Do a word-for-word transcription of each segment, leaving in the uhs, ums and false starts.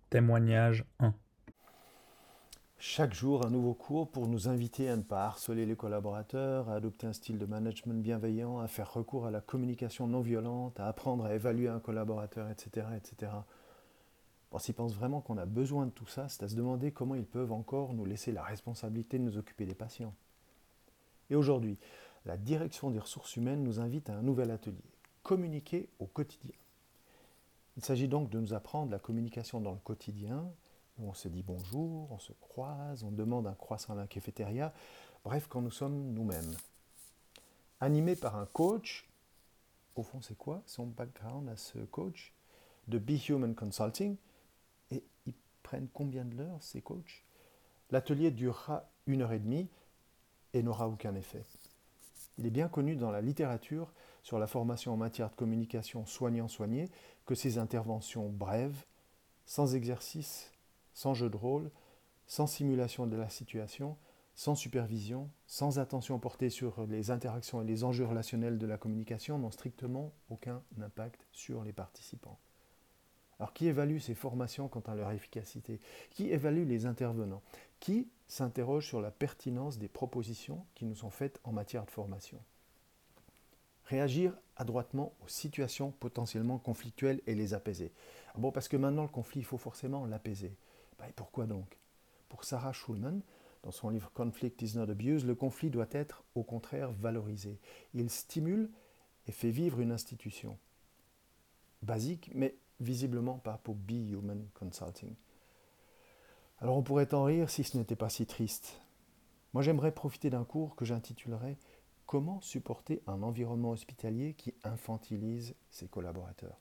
Témoignage un. Chaque jour, un nouveau cours pour nous inviter à ne pas harceler les collaborateurs, à adopter un style de management bienveillant, à faire recours à la communication non violente, à apprendre à évaluer un collaborateur, et cetera et cetera. Bon, s'ils pensent vraiment qu'on a besoin de tout ça, c'est à se demander comment ils peuvent encore nous laisser la responsabilité de nous occuper des patients. Et aujourd'hui, la direction des ressources humaines nous invite à un nouvel atelier, communiquer au quotidien. Il s'agit donc de nous apprendre la communication dans le quotidien, où on se dit bonjour, on se croise, on demande un croissant à la cafétéria, bref, quand nous sommes nous-mêmes. Animé par un coach, au fond c'est quoi son background à ce coach de Be Human Consulting, et ils prennent combien de l'heure ces coachs? L'atelier durera une heure et demie et n'aura aucun effet. Il est bien connu dans la littérature sur la formation en matière de communication soignant-soigné que ces interventions brèves, sans exercice, sans jeu de rôle, sans simulation de la situation, sans supervision, sans attention portée sur les interactions et les enjeux relationnels de la communication, n'ont strictement aucun impact sur les participants. Alors qui évalue ces formations quant à leur efficacité? Qui évalue les intervenants? Qui s'interroge sur la pertinence des propositions qui nous sont faites en matière de formation? Réagir adroitement aux situations potentiellement conflictuelles et les apaiser. Ah bon, parce que maintenant le conflit, il faut forcément l'apaiser. Ben, et pourquoi donc? Pour Sarah Schulman, dans son livre Conflict is not abuse, le conflit doit être au contraire valorisé. Il stimule et fait vivre une institution. Basique, mais visiblement pas pour Be Human Consulting. Alors on pourrait en rire si ce n'était pas si triste. Moi j'aimerais profiter d'un cours que j'intitulerais Comment supporter un environnement hospitalier qui infantilise ses collaborateurs.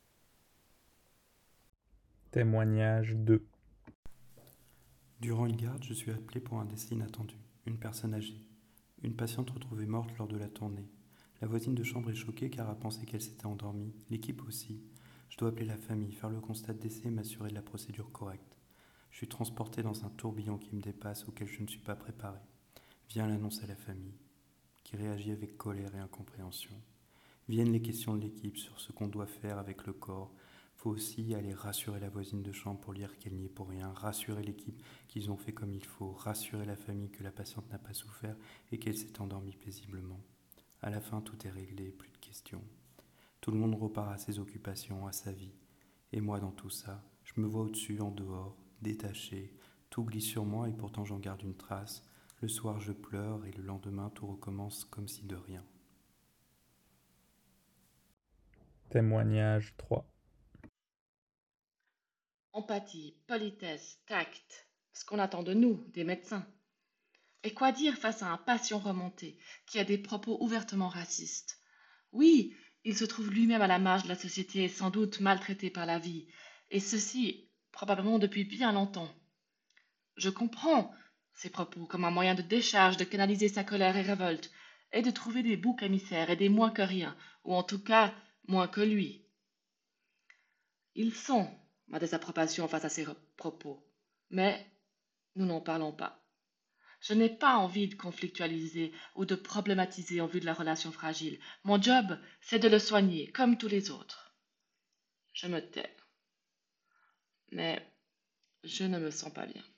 Témoignage deux. Durant une garde, je suis appelé pour un décès inattendu. Une personne âgée. Une patiente retrouvée morte lors de la tournée. La voisine de chambre est choquée car a pensé qu'elle s'était endormie. L'équipe aussi. Je dois appeler la famille, faire le constat de décès et m'assurer de la procédure correcte. Je suis transporté dans un tourbillon qui me dépasse, auquel je ne suis pas préparé. Vient l'annonce à la famille, qui réagit avec colère et incompréhension. Viennent les questions de l'équipe sur ce qu'on doit faire avec le corps. Faut aussi aller rassurer la voisine de chambre pour lui dire qu'elle n'y est pour rien, rassurer l'équipe qu'ils ont fait comme il faut, rassurer la famille que la patiente n'a pas souffert et qu'elle s'est endormie paisiblement. À la fin, tout est réglé, plus de questions. Tout le monde repart à ses occupations, à sa vie. Et moi, dans tout ça, je me vois au-dessus, en dehors, détaché. Tout glisse sur moi et pourtant j'en garde une trace. Le soir, je pleure et le lendemain, tout recommence comme si de rien. Témoignage trois. Empathie, politesse, tact, ce qu'on attend de nous, des médecins. Et quoi dire face à un patient remonté qui a des propos ouvertement racistes? Oui, il se trouve lui-même à la marge de la société et sans doute maltraité par la vie, et ceci probablement depuis bien longtemps. Je comprends ces propos comme un moyen de décharge, de canaliser sa colère et révolte, et de trouver des boucs émissaires et des moins que rien, ou en tout cas moins que lui. Ils sont ma désapprobation face à ces propos, mais nous n'en parlons pas. Je n'ai pas envie de conflictualiser ou de problématiser en vue de la relation fragile. Mon job, c'est de le soigner, comme tous les autres. Je me tais. Mais je ne me sens pas bien.